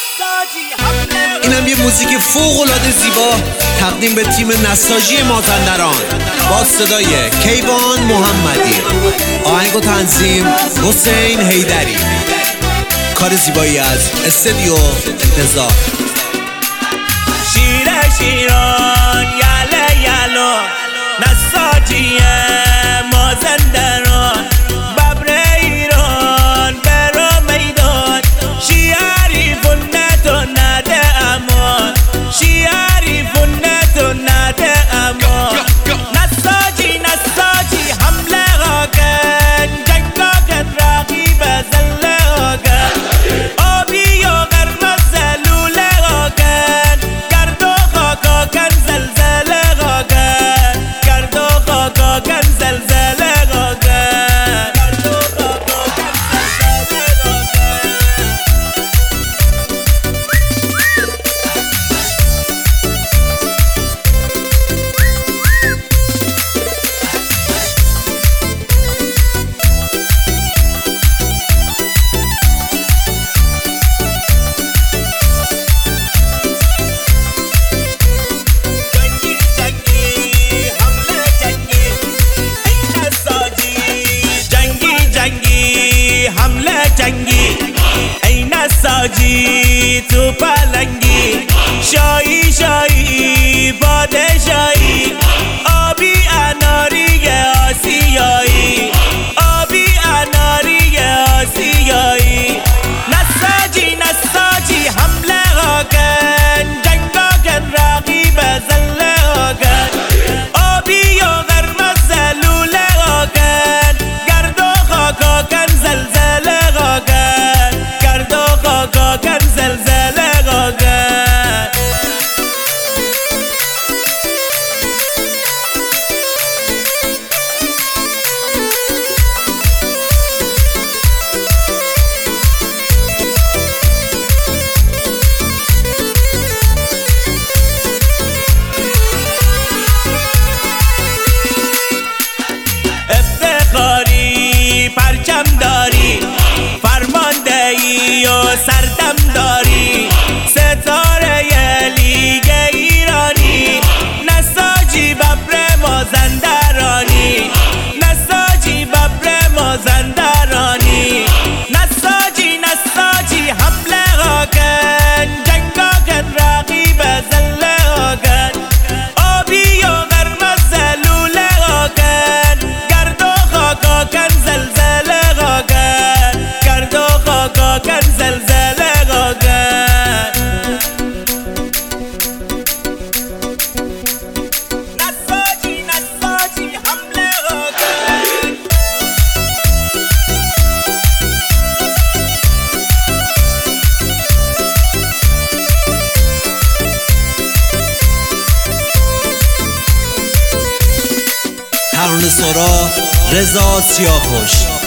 اینم یه موزیک فوق‌العاده زیبا تقدیم به تیم نساجی مازندران با صدای کیوان محمدی، آهنگ و تنظیم حسین حیدری، کار زیبایی از استودیو رضا. شیر شیران یله یلو نساجی مازندران، ببر ایران برا میدان، شیاری فنت و نده امان، شیاری فنت و نده امان. نساجی نساجی حمله آگن، جنگ آگن رقیب زله آگن، آبی و قرمز لوله آگن، گرد و خاک آگن زلزله آگن، گرد و خاک آگن زلزله آگن، گرد و خاک آگن زلزله آگن. جنگی ای نساجی تو پلنگی، شایی شایی پادشاهی، آبی اناری آسیایی، آبی اناری آسیایی. نساجی نساجی حمله آگن، جنگ آگن رقیب زله آگن، آبی و قرمز لوله آگن، گرد و خاک آگن زلزله آگن، گرد و خاک آگن زلزله آگن. افتخاری پرچم داری، فرماندهی و سردم داری، ستاره لیگ ایرانی، نساجی ببر مازندرانی، نساجی ببر مازندرانی. نساجی نساجی حمله آگن، جنگ آگن رقیب زله آگن، آبی و قرمز لوله آگن، گرد و خاک آگن زلزله آگن، گرد و خاک آگن زلزله آگن. نساجی نساجی حمله آگن. ترانه سرا رضا سیاهپشت.